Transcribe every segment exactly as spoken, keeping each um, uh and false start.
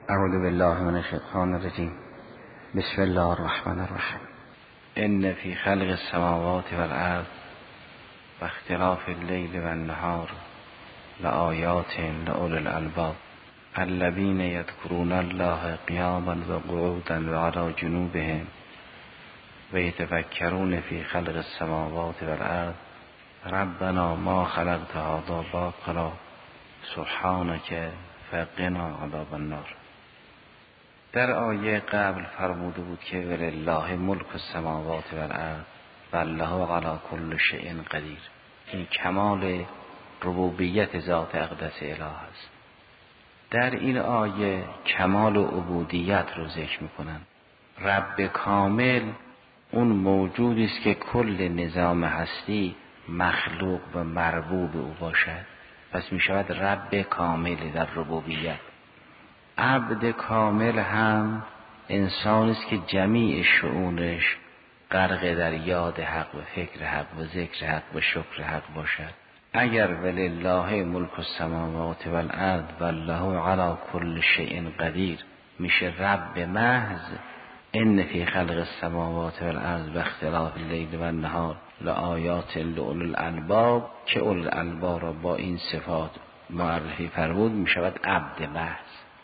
اعوذ بالله من الشیطان الرجیم. بسم الله الرحمن الرحیم. ان فی خلق السماوات والارض و اختلاف اللیل و النهار لآیات لأولی الالباب الذین یذکرون الله قیاما و قعودا و علی جنوبهم و یتفکرون فی خلق السماوات والارض ربنا ما خلقت هذا باطلا سبحانک فقنا عذاب النار. در آیه قبل فرموده بود که ولله ملک السماوات والارض والله علی کل شیء قدیر. این کمال ربوبیت ذات اقدس اله است. در این آیه کمال عبودیت رو ذکر میکنن. رب کامل اون موجودی است که کل نظام هستی مخلوق و مربوب او باشد، پس می شود رب کامل در ربوبیت. عبد کامل هم انسانی است که جمیع شؤونش غرق در یاد حق و فکر حق و ذکر حق و شکر حق باشد. اگر ولله ملک السماوات والارض والله علی کل شیء قدیر میشه رب محض. ان فی خلق السماوات والارض و اختلاف اللیل و النهار لآیات لأولی الالباب، که اولی الالباب را با این صفات معرفی فرمود می شود عبد محض.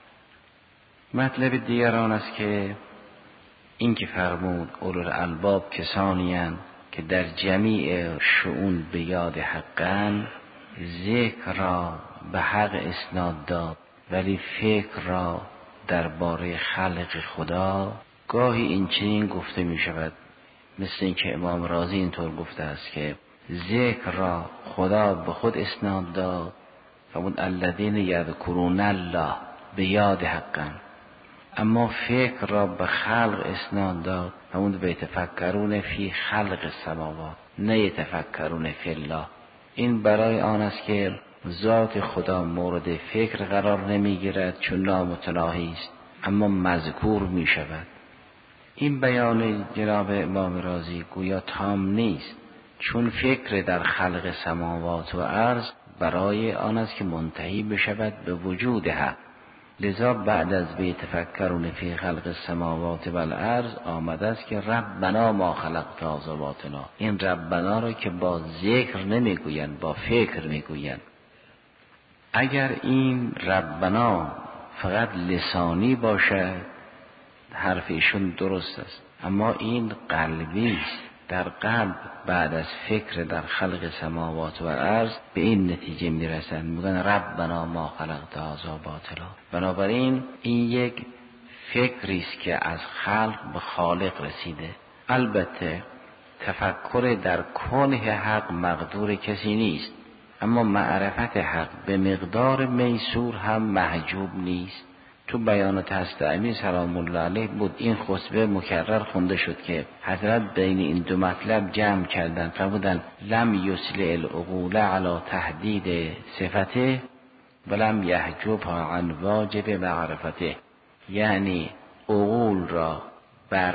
مطلب دیگران است که این که فرمود اولی الالباب کسانی اند که در جمیع شؤون به یاد حقن، ذکر را به حق اسناد داد ولی فکر را درباره خلق خدا گاهی این چنین گفته می شود، مثل این که امام رازی اینطور گفته است که ذکر را خدا به خود اسناد داد، فرمود الذین یذکرون الله به یاد حقن، اما فکر را به خلق اسناد داد، فرمود به یتفکرون فی خلق السماوات نه یتفکرون فی الله. این برای آن است که ذات خدا مورد فکر قرار نمی گیرد چون نامتناهی است، اما مذکور می شود. این بیان جناب امام رازی گویا تام نیست، چون فکر در خلق سماوات و ارض برای آن است که منتهی بشود به وجود حق، لذا بعد از به تفکرون فی خلق السماوات والارض آمده است که ربنا ما خلقت هذا باطلا. این ربنا را که با ذکر نمیگویند، با فکر میگویند. اگر این ربنا فقط لسانی باشد حرف ایشون درست است، اما این قلبی است. در قلب بعد از فکر در خلق سماوات و ارض به این نتیجه میرسند، میگن ربنا ما خلقت هذا باطلا. بنابراین این یک فکری است که از خلق به خالق رسیده. البته تفکر در کنه حق مقدور کسی نیست، اما معرفت حق به مقدار میسور هم محجوب نیست. تو بیانات هست امیر سلام الله علیه بود، این خطبه مکرر خونده شد که حضرت بین این دو مطلب جمع کردن، فرمودن لم یسلع العقول علی تحدید صفته ولم یحجبها عن واجب معرفته. یعنی عقول را بر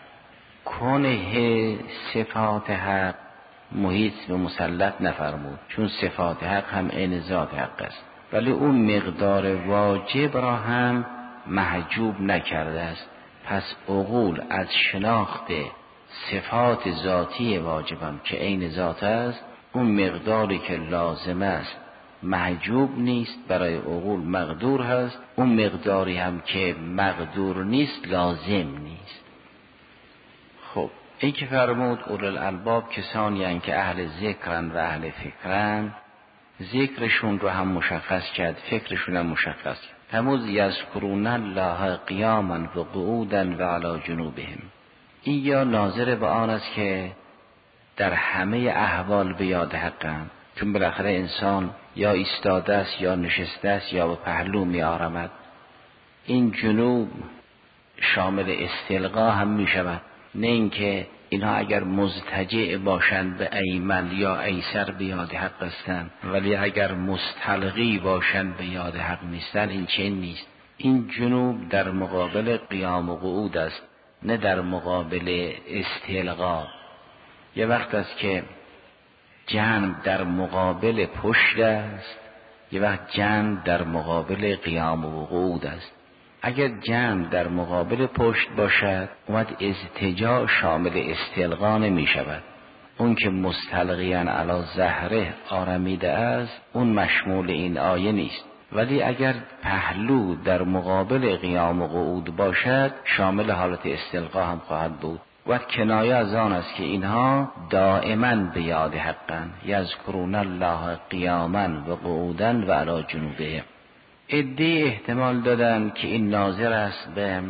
کنه صفات حق محیط به مسلط نفرمود، چون صفات حق هم عین ذات حق است، ولی اون مقدار واجب را هم محجوب نکرده است. پس عقول از شناخت صفات ذاتی واجبم که عین ذات است، اون مقداری که لازم است محجوب نیست، برای عقول مقدور هست. اون مقداری هم که مقدور نیست لازم نیست. خب این که فرمود اولی الالباب کسانی هستند که اهل ذکرن و اهل فکرن، ذکرشون رو هم مشخص کرد، فکرشون هم مشخص کرد. هموز یذکرون الله قیاما و قعودا و علی جنوبهم. این یا ناظر به آن است که در همه احوال به یاد حقند، چون بالاخره انسان یا ایستاده است یا نشسته است یا به پهلو می آرامد. این جنوب شامل استلقا هم می شود، نه اینکه اینها اگر مضطجع باشند به ایمن یا ایسر به یاد حق هستند، ولی اگر مستلقی باشند به یاد حق نیستند. این چنین نیست. این جنوب در مقابل قیام و قعود است، نه در مقابل استلقا. یه وقت است که جنب در مقابل پشت است، یه وقت جنب در مقابل قیام و قعود است. اگر جمع در مقابل پشت باشد اومد اضطجاع شامل استلقا نمی شود. اون که مستلقیاً علی ظهره آرمیده است اون مشمول این آیه نیست. ولی اگر پهلو در مقابل قیام و قعود باشد شامل حالت استلقا هم خواهد بود. و کنایه از آن است که اینها دائما به یاد حقن، یذکرون الله قیاما و قعودا و علی جنوبهم. عده‌ای احتمال دادن که این ناظر است به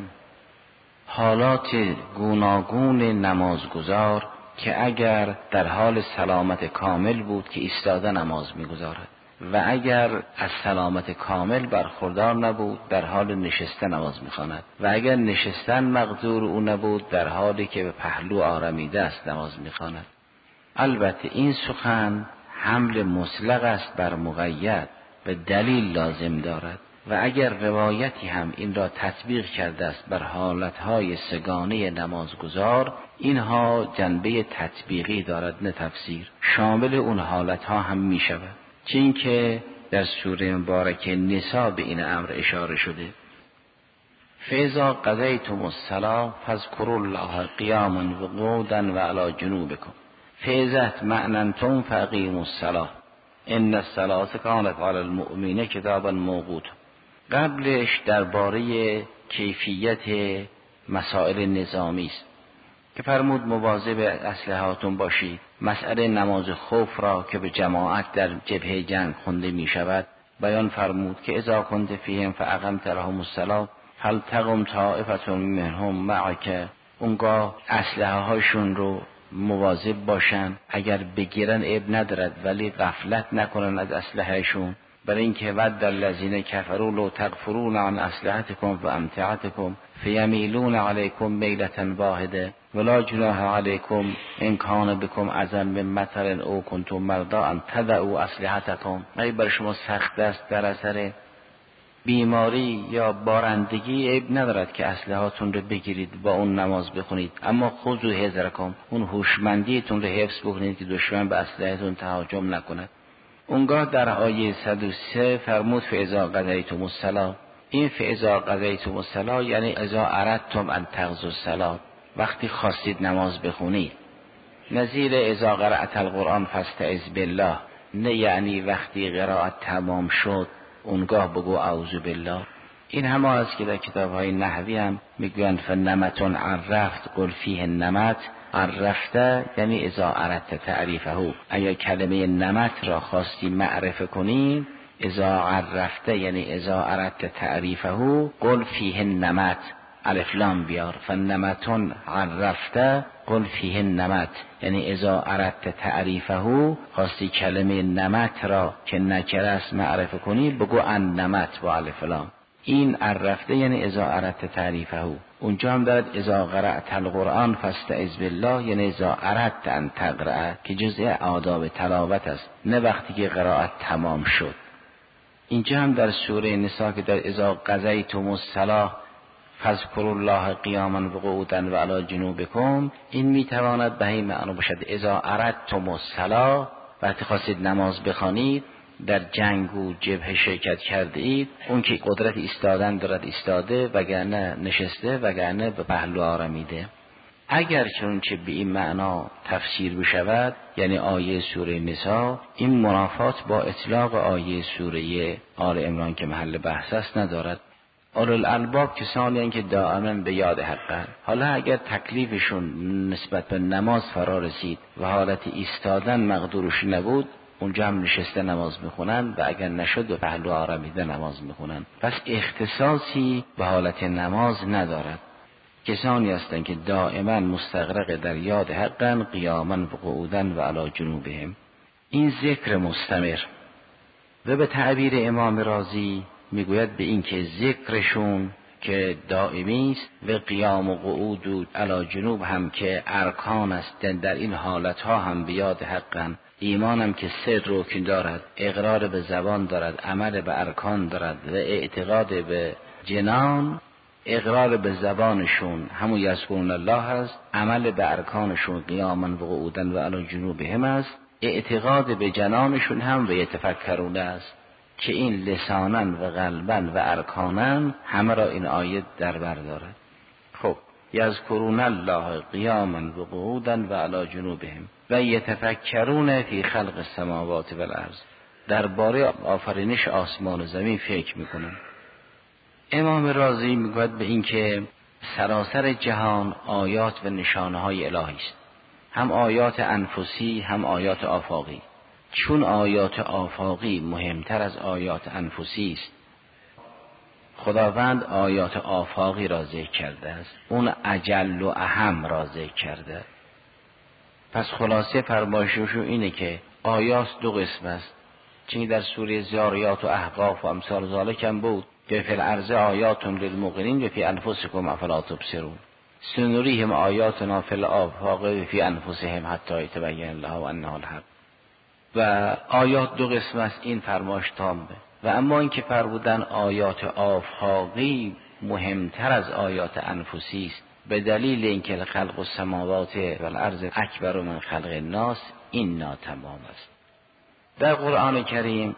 حالات گوناگون نمازگزار که اگر در حال سلامت کامل بود که ایستاده نماز میگذارد و اگر از سلامت کامل برخوردار نبود در حال نشسته نماز میخواند و اگر نشستن مقدور او نبود در حالی که به پهلو آرمیده است نماز میخواند. البته این سخن حمل مطلق است بر مقید و دلیل لازم دارد و اگر روایتی هم این را تطبیق کرده است بر حالتهای سگانه نمازگزار اینها جنبه تطبیقی دارد نه تفسیر، شامل اون حالتها هم می شود. چون که در سوره مبارکه نساء به این امر اشاره شده. فاذا قضیتم الصلاة فاذکروا الله قیاما و قعودا و علی جنوبکم فاذا اطمأننتم فاقیموا الصلاة ان الصلاة کانت علی المؤمنین کتابا موقوتا. قبلش درباره کیفیت مسائل نظامی است که فرمود مواظب اسلحه‌هاتون باشید. مسئله نماز خوف را که به جماعت در جبهه جنگ خونده می شود بیان فرمود که اذا کنت فیهم فاقمت لهم الصلاة فلتقم طائفة منهم معک. اونگاه اسلحه هاشون رو مواظب باشن، اگر بگیرن عیب ندارد ولی غفلت نکنن از اسلحهشون، برای اینکه ود الذین کفروا لو تغفرون عن اسلحتکم و امتعتکم فیمیلون علیکم میلة واحده ولا جناح علیکم ان کان بکم اذى من مطر او کنتم مرضی ان تضعوا اسلحتکم. اگه بر شما سخت است در اثر بیماری یا بارندگی عیب ندارد که اسلحه‌هاتون رو بگیرید با اون نماز بخونید، اما خذوا حذرکم، اون هوشمندیتون رو حفظ بکنید که دشمن به اسلحه‌تون تهاجم نکند. اونگاه در آیه صد و سه فرمود فاذا قضیتم الصلاة. این فاذا قضیتم الصلاة یعنی اذا اردتم ان تقضوا الصلاة، وقتی خواستید نماز بخونید. نظیر اذا قرأت القرآن فاستعذ بالله، نه یعنی وقتی قرائت تمام شد اونگاه بگو اعوذ بالله. این همه است که در کتاب‌های نحوی هم میگویند فنمتون عرفت قل فیه النمت. عرفته یعنی اذا اردت تعریفه، اگر کلمه نمت را خواستی معرفه کنی اذا عرفته یعنی اذا اردت تعریفه قل فیه النمت، الف لام بیار. فنمتون عرفته قل فیه النمت یعنی اذا اردت تعریفه، خواستی کلمه نمت را که نکره است معرفه کنی بگو ان نمت با الف لام. این عرفته یعنی اذا اردت تعریفه. اونجا هم دارد اذا قرأت القرآن فاستعذ بالله یعنی اذا اردت ان تقرأ که جزء آداب تلاوت است، نه وقتی که قرائت تمام شد. اینجا هم در سوره نساء که در اذا قضیتم الصلاة فاذکروا الله قیاما و قعودا و علی جنوبکم، این میتواند به این معنی باشد اذا اردتم الصلاة، وقتی خواستید نماز بخوانید در جنگ و جبهه شرکت کرده اید، اون که قدرت ایستادن دارد ایستاده وگرنه نشسته وگرنه به پهلو آرمیده. اگر چنانچه به این معنا تفسیر بشود یعنی آیه سوره نساء، این منافات با اطلاق آیه سوره آل عمران که محل بحث است ندارد. اولو الالباب کسانی هستند که دائما به یاد حقن. حالا اگر تکلیفشون نسبت به نماز فرا رسید و حالت ایستادن مقدورش نبود اونجا هم نشسته نماز میخونن و اگر نشد به پهلو آرمیده نماز میخونن، پس اختصاصی به حالت نماز ندارد. کسانی هستند که دائما مستغرق در یاد حقن قیاما و قعودا و علی جنوبهم. این ذکر مستمر و به تعبیر امام رازی میگوید به این که ذکرشون که دائمی است و قیام و قعود و علی جنوب هم که ارکان است، در این حالتها هم به یاد حقن. ایمانم که سه رکن دارد، اقرار به زبان دارد، عمل به ارکان دارد و اعتقاد به جنان. اقرار به زبانشون همون یذکرون الله است، عمل به ارکانشون قیاما و قعودا و علی جنوبهم است، اعتقاد به جنانشون هم و یتفکرون است. که این لسانن و قلبن و ارکانن همه را این آیه در بر دارد. خب یذکرون الله قیاما و قعودا و علی جنوبهم و یتفکرون فی خلق السماوات و الارض، درباره آفرینش آسمان و زمین فکر میکنن. امام رازی میگوید به این که سراسر جهان آیات و نشانه های الهی است، هم آیات انفسی هم آیات آفاقی. چون آیات آفاقی مهمتر از آیات انفسی است، خداوند آیات آفاقی را ذکر کرده است، اون اجل و اهم را ذکر کرده. پس خلاصه فرمایششو اینه که آیات دو قسم است، چون در سوره زاریات و احقاف و امثال ذالک هم بود که فی الارض آیات للموقنین و فی انفسکم افلا تبصرون، سنریهم آیاتنا فی الآفاق و فی انفسهم حتی یتبین لهم انه الحق. و آیات دو قسم است، این فرمایش تامه. و اما این که فرمودن آیات آفاقی مهمتر از آیات انفسی است به دلیل اینکه خلق السماوات و الارض اکبر من خلق الناس، این ناتمام است. در قرآن کریم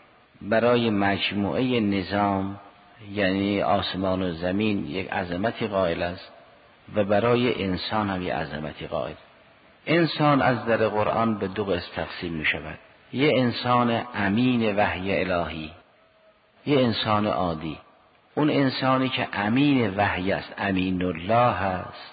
برای مجموعه نظام یعنی آسمان و زمین یک عظمتی قائل است و برای انسان هم یک عظمتی قائل. انسان از در قرآن به دو قسم تقسیم می شود، یه انسان امین وحی الهی، یه انسان عادی. اون انسانی که امین وحی است، امین الله است،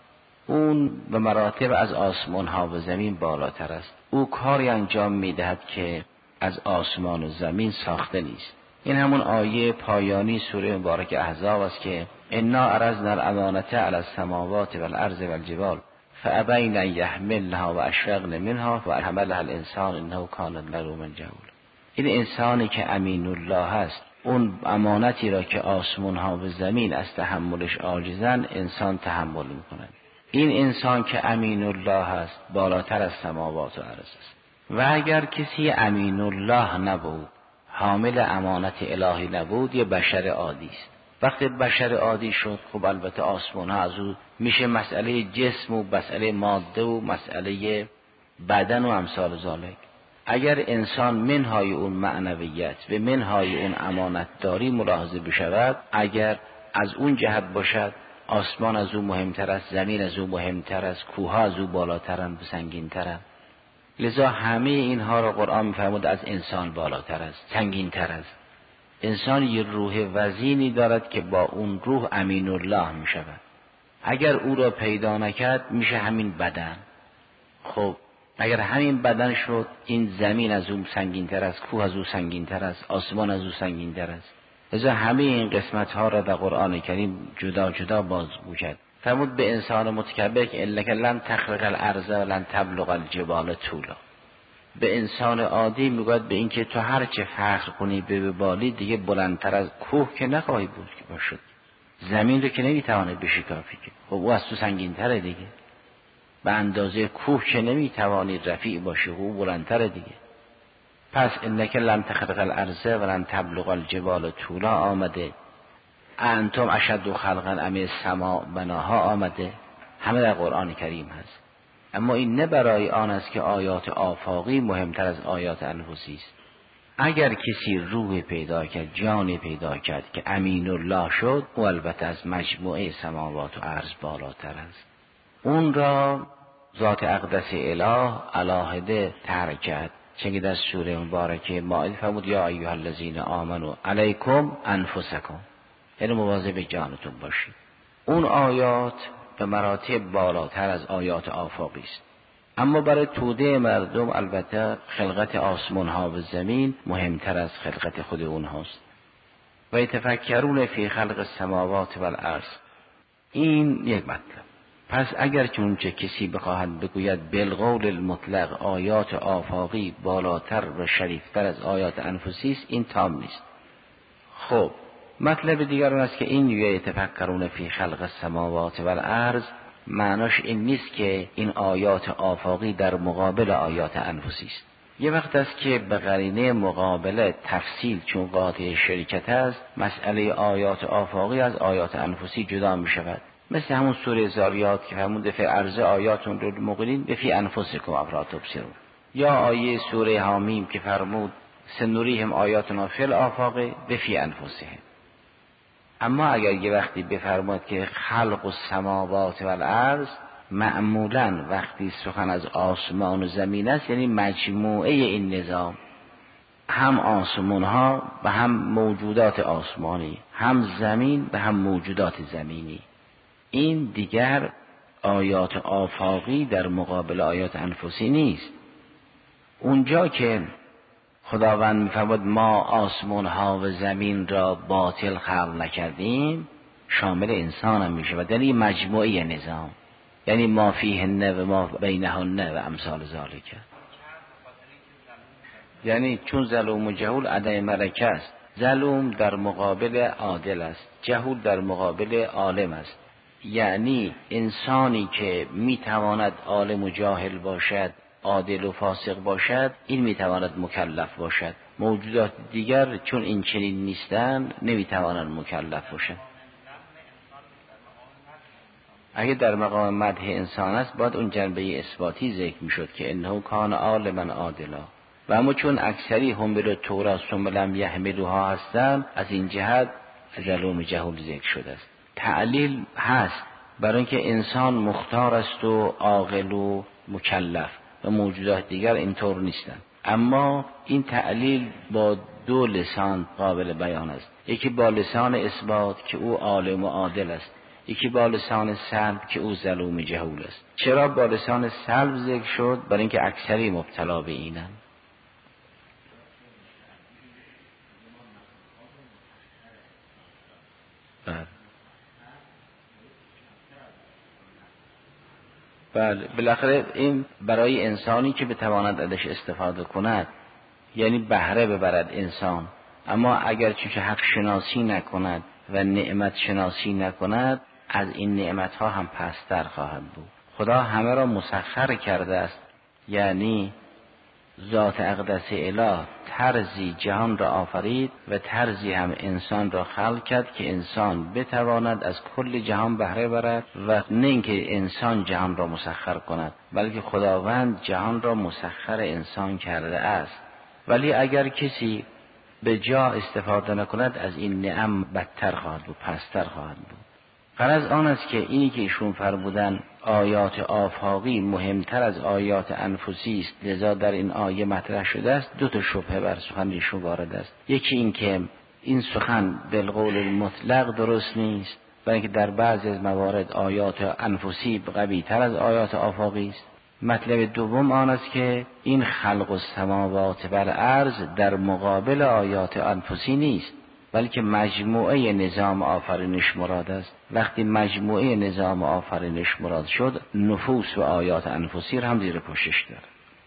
اون به مراتب از آسمان ها و زمین بالاتر است. او کاری انجام می دهد که از آسمان و زمین ساخته نیست. این همون آیه پایانی سوره مبارک احزاب است که انا عرضنا الامانة علی السماوات و الارض و الجبال فابین ان یحملنها و اشفقن منها و حملها الانسان انه کان ظلوما جهولا. این انسانی که امین الله است، اون امانتی را که آسمان ها و زمین از تحملش عاجزن انسان تحمل میکنه. این انسان که امین الله است بالاتر از سماوات و ارض است. و اگر کسی امین الله نبود، حامل امانت الهی نبود، یه بشر عادی است. وقتی بشر عادی شد، خب البته آسمان ها از او میشه مسئله جسم و مسئله ماده و مسئله بدن و امثال ذالک. اگر انسان منهای اون معنویت و منهای اون امانت داری ملاحظه بشود، اگر از اون جهت باشد، آسمان از او مهمتر است، زمین از او مهمتر است، کوه از او بالاترند و سنگین‌ترند. لذا همه اینها را قرآن می‌فرماید از انسان بالاتر است، سنگین‌تر است. انسان یه روح وزینی دارد که با اون روح امین الله می‌شود. اگر او را پیدا نکرد میشه همین بدن. خب اگر همین بدن شد، این زمین از اون سنگین‌تر است، کوه از اون سنگین‌تر است، آسمان از اون سنگین‌تر است. لذا همه این قسمت‌ها را در قرآن کریم جدا جدا بازگو کرد. فرمود به انسان متکبر که انک لن تخرق الارض و لن تبلغ الجبال طولا. به انسان عادی میگوید به اینکه تو هر چه فخر کنی به بالی، دیگه بلندتر از کوه که نخواهی بود که باشد. زمین رو که نمیتوانه بشکافی که، خب او از تو سنگین‌تره دیگه. به اندازه کوه که نمیتوانی رفیع باشی، او بلندتره دیگه. پس انک لن تخرق الارض و لن تبلغ الجبال طولا آمده، انتم اشد خلقا ام السماء بناها آمده، همه در قرآن کریم هست. اما این نه برای آن است که آیات آفاقی مهمتر از آیات انفسی است. اگر کسی روح پیدا کرد، جان پیدا کرد که امین الله شد، او البته از مجموعه سماوات و ارض بالاتر است. اون را ذات اقدس اله علاهده ترک کرد، چون در سوره مبارکه مائده فرمود یا ایها الذین آمنوا علیکم انفسکم، یعنی مواظب جانتون باشید. اون آیات به مراتب بالاتر از آیات آفاقی است. اما برای توده مردم البته خلقت آسمان ها و زمین مهمتر از خلقت خود اونهاست. و یتفکرون فی خلق السماوات و الارض، این یک مطلب. پس اگر که اونچه کسی بخواهد بگوید بالقول المطلق آیات آفاقی بالاتر و شریفتر از آیات انفسی است، این تام نیست. خب مطلب دیگر اون است که این یتفکرون فی خلق السماوات و الارض معناش این نیست که این آیات آفاقی در مقابل آیات انفسی است. یه وقت است که به قرینه مقابله تفصیل چون قاطع شرکت است، مسئله آیات آفاقی از آیات انفسی جدا می شود. مثل همون سوره زاریات که فرمود فی الارض آیاتون للموقنین و فی انفسکم افلا تبصرون، یا آیه سوره حامیم که فرمود سنوریهم آیاتنا فی الآفاق و فی انفسهم. اما اگر یه وقتی بفرماد که خلق السماوات و الارض، معمولا وقتی سخن از آسمان و زمین است یعنی مجموعه این نظام، هم آسمان ها و هم موجودات آسمانی، هم زمین و هم موجودات زمینی. این دیگر آیات آفاقی در مقابل آیات انفسی نیست. اونجا که خداوند می‌فرماید ما آسمان ها و زمین را باطل خلق نکردیم، شامل انسان هم میشه و در این مجموعه نظام، یعنی ما فیهن و ما بینهن و امثال ذالک. یعنی چون ظلوم و جهول عدم ملکه است، ظلوم در مقابل عادل است، جهول در مقابل عالم است. یعنی انسانی که میتواند عالم و جاهل باشد، عادل و فاسق باشد، این میتواند مکلف باشد. موجودات دیگر چون این چنین نیستند نمیتوانند مکلف باشند. اگه در مقام مدح انسان است باید اون جنبه اثباتی ذکر میشد که انه کان عالما عادلا، و اما چون اکثری هم به تورات ثم لم یحملوها هستند، از این جهت ظلوم جهول ذکر شده است. تعلیل هست برای اینکه انسان مختار است و عاقل و مکلف و موجودات دیگر اینطور نیستند. اما این تعلیل با دو لسان قابل بیان است، یکی با لسان اثبات که او عالم و عادل است، یکی با لسان سلب که او ظلوم جهول است. چرا با لسان سلب ذکر شد؟ برای اینکه اکثری مبتلا به اینند. بله بالاخره این برای انسانی که بتواند ازش استفاده کند، یعنی بهره ببرد انسان. اما اگر چون حق شناسی نکند و نعمت شناسی نکند، از این نعمت ها هم پستر خواهد بود. خدا همه را مسخر کرده است، یعنی ذات اقدس اله طرزی جهان را آفرید و طرزی هم انسان را خلق کرد که انسان بتواند از کل جهان بهره برد، و نه اینکه انسان جهان را مسخر کند، بلکه خداوند جهان را مسخر انسان کرده است. ولی اگر کسی به جا استفاده نکند، از این نعم بدتر خواهد بود، پستر خواهد بود. غرض آن است که اینی که ایشون فرمودن آیات آفاقی مهمتر از آیات انفسی است، لذا در این آیه مطرح شده است. دو تا شبهه بر سخن ایشون وارد است. یکی این که این سخن بالقول المطلق درست نیست، برای اینکه در بعضی از موارد آیات انفسی قوی تر از آیات آفاقی است. مطلب دوم آن است که این خلق السماوات و الارض در مقابل آیات انفسی نیست، بلکه مجموعه نظام آفرینش مراد است. وقتی مجموعه نظام آفرینش مراد شد، نفوس و آیات انفسی را هم زیر پوشش دارد.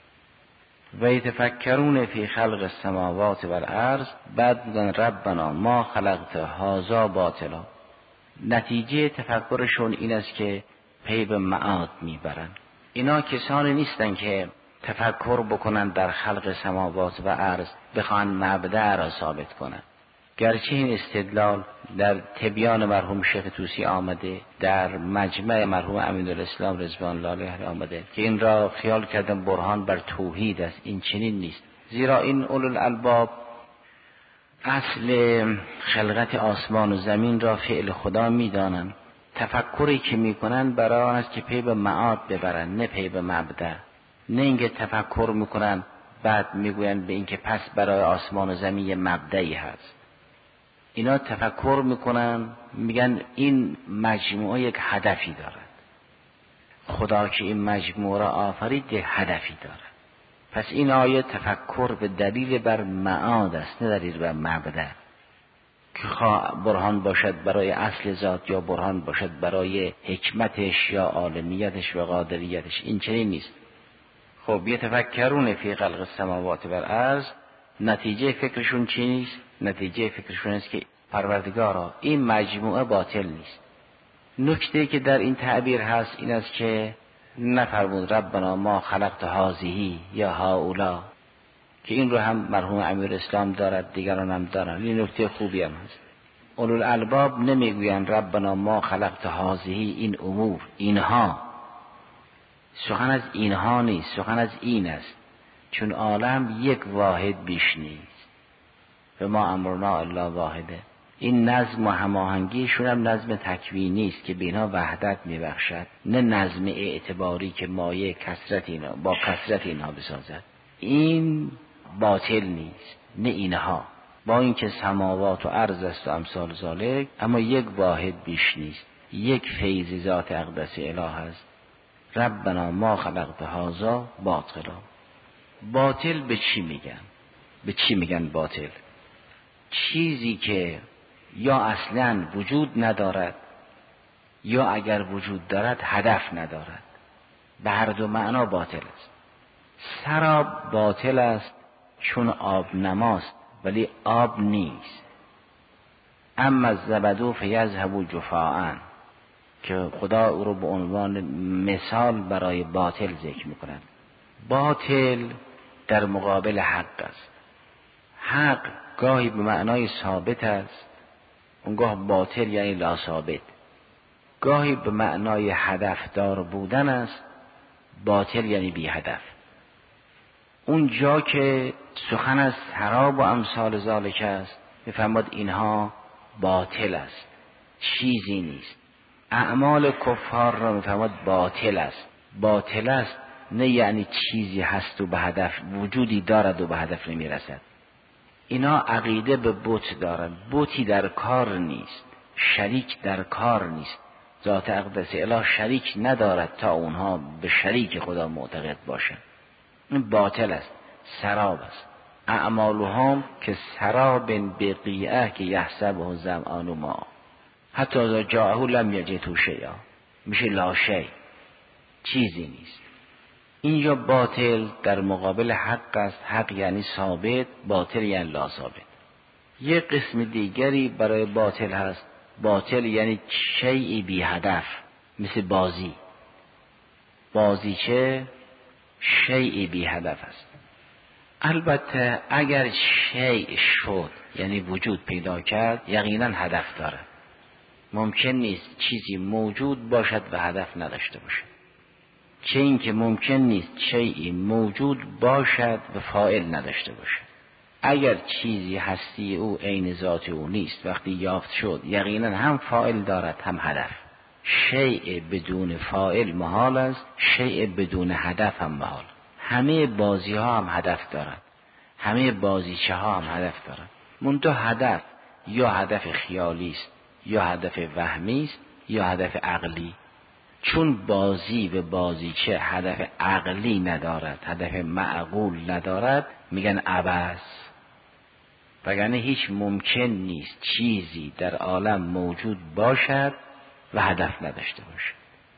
و یتفکرون فی خلق السماوات و الارض، بعد میگن ربنا ما خلقت هذا باطلا. نتیجه تفکرشون این است که پی به معاد میبرن. اینا کسانی نیستن که تفکر بکنن در خلق سماوات و ارض بخوان مبدأ را ثابت کنن. گرچه این استدلال در تبیان مرحوم شیخ طوسی آمده، در مجمع مرحوم امین‌الاسلام رضوان الله علیه آمده که این را خیال کردن برهان بر توحید است. این چنین نیست، زیرا این اولوالالباب اصل خلقت آسمان و زمین را فعل خدا میدانند. تفکری که میکنن برای آن است که پی به معاد ببرن، نه پی به مبدأ. نه اینکه تفکر میکنن بعد میگوین به اینکه پس برای آسمان و زمین مبدئی هست. اینا تفکر میکنن میگن این مجموعه یک هدفی دارد. خدا که این مجموعه را آفرید هدفی دارد. پس این آیه تفکر به دلیل بر معاد است، نه دلیل بر مبدأ، که خواه برهان باشد برای اصل ذات یا برهان باشد برای حکمتش یا عالمیتش و قادریتش. این چنین نیست. خب یتفکرون فی خلق السماوات و الارض، نتیجه فکرشون چی نیست؟ نتیجه فکرشون است که پروردگارا این مجموعه باطل نیست. نکته که در این تعبیر هست این است که نفرمود ربنا ما خلقت هذه یا هؤلاء، که این رو هم مرحوم امیرالاسلام دارد، دیگران هم دارند. این نکته خوبی هم هست. اولوالالباب نمیگویند ربنا ما خلقت هذه، این امور، اینها. سخن از اینها نیست، سخن از این است، چون عالم یک واحد بیش نیست. و ما امرنا الا واحده. این نظم و هماهنگیشون هم نظم تکوینی است که به اینها وحدت میبخشد، نه نظم اعتباری که مایه کثرت اینا با کثرت اینها بسازد. این باطل نیست، نه اینها، با اینکه سماوات و ارض است و امثال ذالک، اما یک واحد بیش نیست، یک فیض ذات اقدس اله است. ربنا ما خلقت هذا باطلا. باطل به چی میگن؟ به چی میگن باطل؟ چیزی که یا اصلا وجود ندارد یا اگر وجود دارد هدف ندارد. به هر دو معنا باطل است. سراب باطل است چون آب نماست ولی آب نیست. اما الزبدو فیذهب جفاء، که خدا او رو به عنوان مثال برای باطل ذکر میکند. باطل در مقابل حق است. حق گاهی به معنای ثابت است، اونگاه باطل یعنی لا ثابت. گاهی به معنای هدفدار بودن است، باطل یعنی بی هدف. اون جا که سخن از سراب و امثال ذالک است، میفهمد اینها باطل است، چیزی نیست. اعمال کفار را میفهمد باطل است. باطل است نه یعنی چیزی هست و به هدف وجودی دارد و به هدف نمیرسد. اینا عقیده به بت دارند. بتی در کار نیست، شریک در کار نیست. ذات اقدس اله شریک ندارد تا اونها به شریک خدا معتقد باشند. این باطل است، سراب است. اعمالهم که سراب بقیعه که یحسبه ظمآن ماء حتی اذا جاءه لم یجده شیئا، میشه لا شیء، چیزی نیست. اینجا باطل در مقابل حق است. حق یعنی ثابت، باطل یعنی لا ثابت. یک قسم دیگری برای باطل هست. باطل یعنی شیئی بی هدف، مثل بازی. بازیچه شیئی بی هدف است. البته اگر شیء شد یعنی وجود پیدا کرد، یقینا هدف دارد. ممکن نیست چیزی موجود باشد و هدف نداشته باشد. چه این که ممکن نیست شیئی موجود باشد و فاعل نداشته باشد. اگر چیزی هستی او عین ذات او نیست، وقتی یافت شد یقینا هم فاعل دارد هم هدف. شیء بدون فاعل محال است، شیء بدون هدف هم محال. همه بازی ها هم هدف دارند، همه بازیچه ها هم هدف دارند. منتها هدف یا هدف خیالی است، یا هدف وهمی است، یا هدف عقلی. چون بازی و بازیچه هدف عقلی ندارد، هدف معقول ندارد، میگن عبث. وگرنه هیچ ممکن نیست چیزی در عالم موجود باشد و هدف نداشته باشد.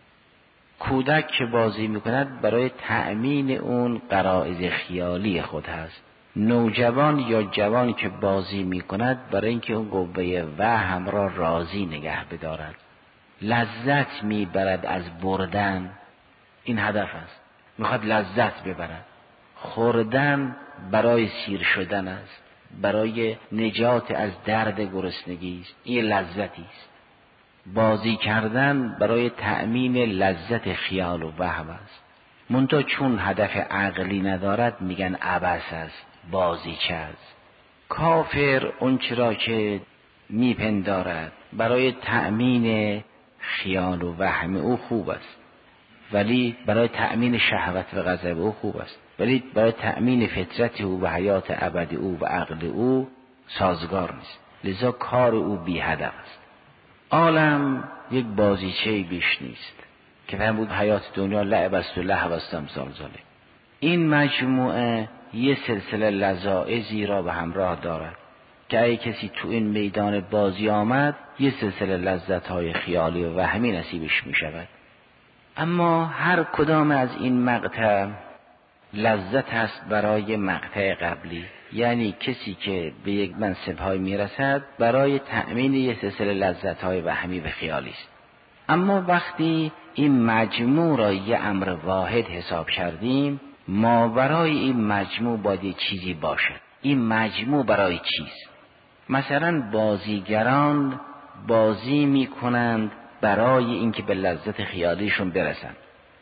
کودک که بازی میکند برای تأمین اون غرایز خیالی خود هست. نوجوان یا جوان که بازی میکند برای اینکه اون قوه وهم را راضی نگه بدارد. لذت میبرد از بردن، این هدف است. میخواد لذت ببرد. خوردن برای سیر شدن است، برای نجات از درد گرسنگی است، این لذتی است. بازی کردن برای تأمین لذت خیال و وهم است. منتها چون هدف عقلی ندارد میگن عبث است، بازیچه است. کافر اون چرا که میپندارد برای تأمین خیال و وهم او خوب است، ولی برای تأمین شهوت و غضب او خوب است، ولی برای تأمین فطرت او و حیات ابدی او و عقل او سازگار نیست. لذا کار او بی هدف است. عالم یک بازیچه بیش نیست که فهم بود حیات دنیا لعب است و لهو است و امثال ذالک. این مجموعه یه سلسله لذایذی را به همراه دارد که اگه کسی تو این میدان بازی آمد یه سلسله لذت‌های خیالی و وهمی نصیبش می شود. اما هر کدام از این مقطع لذت است برای مقطع قبلی. یعنی کسی که به یک منصب‌های میرسد برای تأمین یه سلسله لذت‌های وهمی و خیالی است. اما وقتی این مجموع را یه امر واحد حساب کردیم، ما برای این مجموع باید یه چیزی باشد. این مجموع برای چیست؟ مثلا بازیگران بازی میکنند برای اینکه به لذت خیالیشون برسند.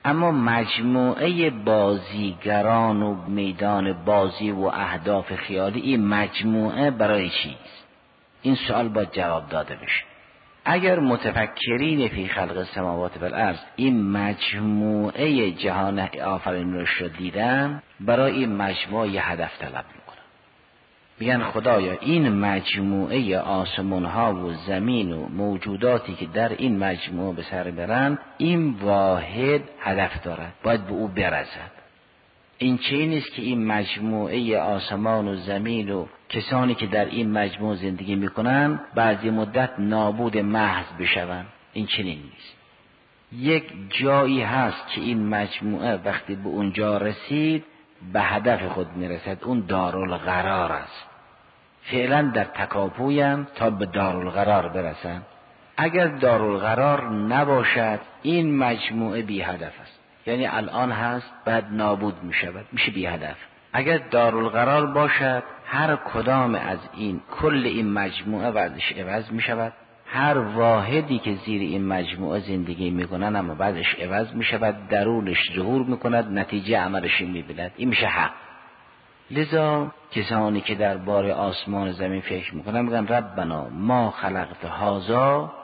اما مجموعه بازیگران و میدان بازی و اهداف خیالی، این مجموعه برای چیست؟ این سوال باید جواب داده بشه. اگر متفکرین فی خلق السماوات و الارض این مجموعه جهان آفرینش رو دیدن، برای این مجموعه یه هدف طلب میکنن، میگن خدایا این مجموعه آسمان ها و زمین و موجوداتی که در این مجموعه به سر برن، این واحد هدف دارد، باید به او برسد. این چه نیست که این مجموعه آسمان و زمین و کسانی که در این مجموعه زندگی میکنن بعضی مدت نابود محض بشون. این چنین نیست. یک جایی هست که این مجموعه وقتی به اونجا رسید به هدف خود میرسد، اون دارالقرار است. فعلا در تکاپویم تا به دارالقرار برسن. اگر دارالقرار نباشد این مجموعه بی هدف است، یعنی الان هست بعد نابود می شود، میشه بی هدف. اگر دارالقرار باشد هر کدام از این کل این مجموعه بعدش عوض می شود، هر واحدی که زیر این مجموعه زندگی می کنن اما بعدش عوض می شود، درونش ظهور می کند، نتیجه عملش می بیند. این میشه حق. لذا کسانی که در بار آسمان و زمین فکر می کنن میگن ربنا ما خلقت هذا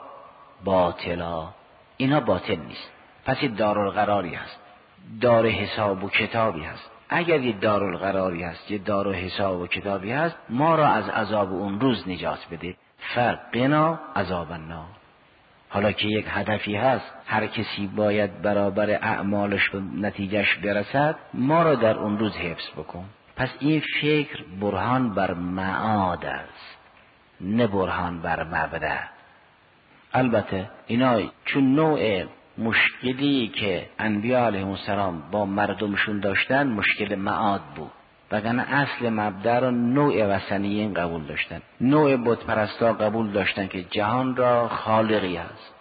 باطلا، اینا باطل نیست. پس یه دارالقراری هست، دار حساب و کتابی هست. اگر یه دارالقراری هست، یه دار حساب و کتابی هست، ما را از عذاب اون روز نجات بده، فقنا عذاب النار. حالا که یک هدفی هست، هر کسی باید برابر اعمالش و نتیجهش برسد، ما را در اون روز حفظ بکن. پس این فکر برهان بر معاد است، نه برهان بر مبدأ. البته اینا چون نوع مشکلی که انبیاء علیهم السلام با مردمشون داشتن مشکل معاد بود، وگرنه اصل مبدأ را نوع وثنیین قبول داشتن، نوع بت پرستا قبول داشتن که جهان را خالقی است.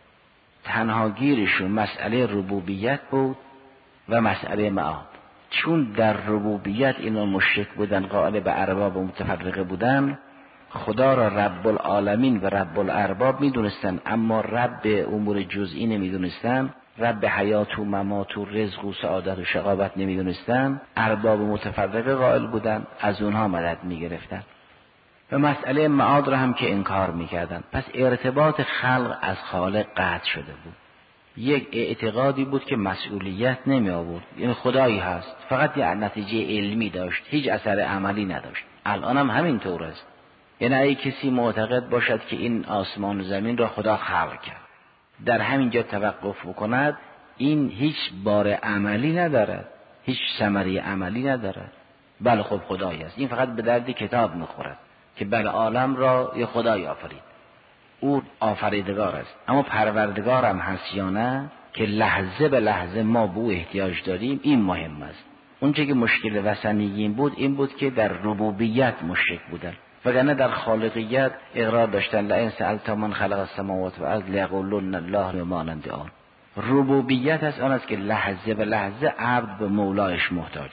تنها گیرشون مسئله ربوبیت بود و مسئله معاد. چون در ربوبیت اینا مشرک بودن، قائل به ارباب و متفرقه بودن، خدا را رب العالمین و رب الارباب میدونستن، اما رب امور جزئی نمیدونستن، رب حیات و ممات و رزق و سعادت و شقاوت نمیدونستن، ارباب متفرقه قائل بودن، از اونها مدد میگرفتن و مسئله معاد را هم که انکار میکردن. پس ارتباط خلق از خالق قطع شده بود. یک اعتقادی بود که مسئولیت نمی آورد، یعنی خدایی هست، فقط یه نتیجه علمی داشت، هیچ اثر عملی نداشت. الان هم همین طور است. یعنی اگه کسی معتقد باشد که این آسمان و زمین را خدا خلق کرد، در همین جا توقف بکند، این هیچ بار عملی ندارد، هیچ ثمره عملی ندارد. بله خب خدایی است، این فقط به درد کتاب میخورد که بله عالم را یه خدای آفرید، او آفریدگار است. اما پروردگار هم هست یا نه، که لحظه به لحظه ما به او احتیاج داریم، این مهم است. اونچه که مشکل وثنیین بود این بود که در ربوبیت مشرک بودن، وگرنه در خالقیت اقرار داشتن لئن سألت من خلق السماوات و الارض لیقولن الله و مانند آن. ربوبیت است، آن است که لحظه به لحظه عبد به مولایش محتاج.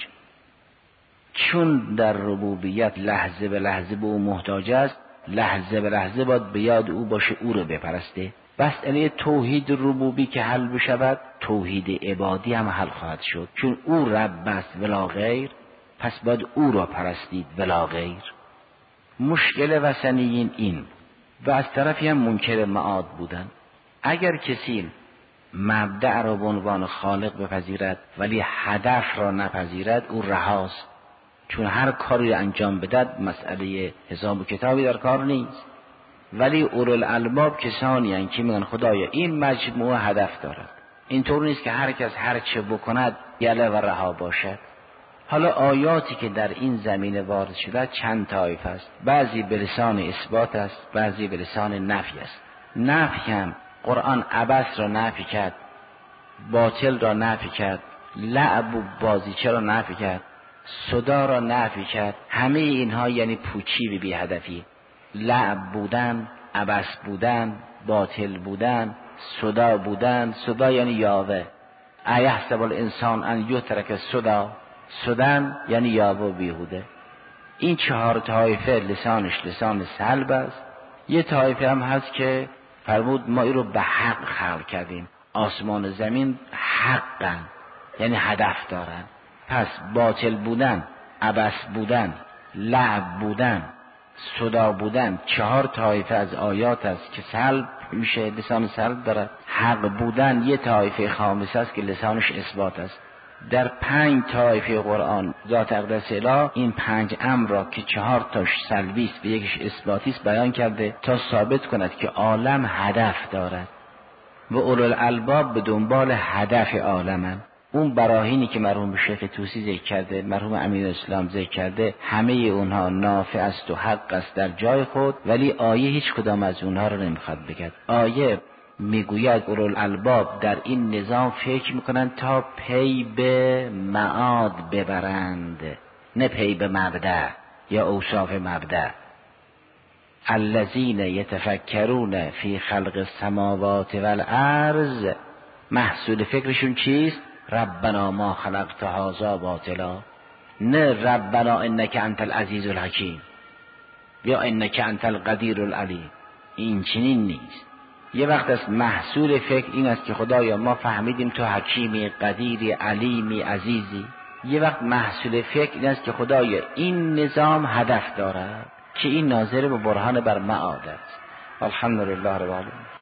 چون در ربوبیت لحظه به لحظه به او محتاج است، لحظه به لحظه باید به یاد او باشه، او رو بپرسته. مسئله توحید ربوبی که حل بشود، توحید عبادی هم حل خواهد شد. چون او رب است ولا غیر، پس باید او را پرستید ولا غیر. مشکل وثنیین این و از طرفی هم منکر معاد بودن. اگر کسی مبدأ را به عنوان خالق بپذیرد ولی هدف را نپذیرد، او رهاست. چون هر کاری انجام بدهد مسئله حساب و کتابی در کار نیست. ولی اولوالالباب کسانی هستند که میگن خدایا این مجموعه هدف دارد، اینطور نیست که هر کس هر چه بکند یله و رها باشد. حالا آیاتی که در این زمینه وارد شده چند طایفه است، بعضی به لسان اثبات است، بعضی به لسان نفی است. نفی هم قرآن عبث را نفی کرد، باطل را نفی کرد، لعب و بازیچه را نفی کرد، صدا را نفی کرد. همه اینها یعنی پوچی به بی هدفی. لعب بودن، عبث بودن، باطل بودن، صدا بودن. صدا یعنی یاوه، ایحسب الانسان ان یترک صدا، صدن یعنی یاوه و بیهوده. این چهار طایفه لسانش لسان سلب است. یه طایفه هم هست که فرمود ما این رو به حق خلق کردیم، آسمان و زمین حقن، یعنی هدف دارن. پس باطل بودن، عبث بودن، لعب بودن، صدا بودن، چهار طایفه از آیات است که سلب میشه، لسان سلب داره. حق بودن یه طایفه خامسه است که لسانش اثبات است. در پنج طایفه قرآن ذات اقدس اله این پنج امر را که چهار تاش سلبی است و یکیش اثباتی است بیان کرده تا ثابت کند که عالم هدف دارد و اولوالالباب به دنبال هدف عالمن. اون براهینی که مرحوم شیخ طوسی ذکر کرده، مرحوم امین اسلام ذکر کرده، همه اونها نافع است و حق است در جای خود، ولی آیه هیچ کدام از اونها رو نمیخواد بگه. آیه میگوید اولوالالباب در این نظام فکر میکنن تا پی به معاد ببرند، نه پی به مبدأ یا اوصاف مبدأ. الذین یتفکرون فی خلق السماوات والارض، محصول فکرشون چیست؟ ربنا ما خلقت هذا باطلا، نه ربنا انک انت العزیز الحکیم یا انک انت القدیر العلیم. این چنین نیست. یه وقت از محصول فکر این است که خدایا ما فهمیدیم تو حکیمی، قدیری، علیمی، عزیزی. یه وقت محصول فکر این است که خدایا این نظام هدف دارد که این ناظر به برهان بر معاد است. الحمدلله رب العالمین.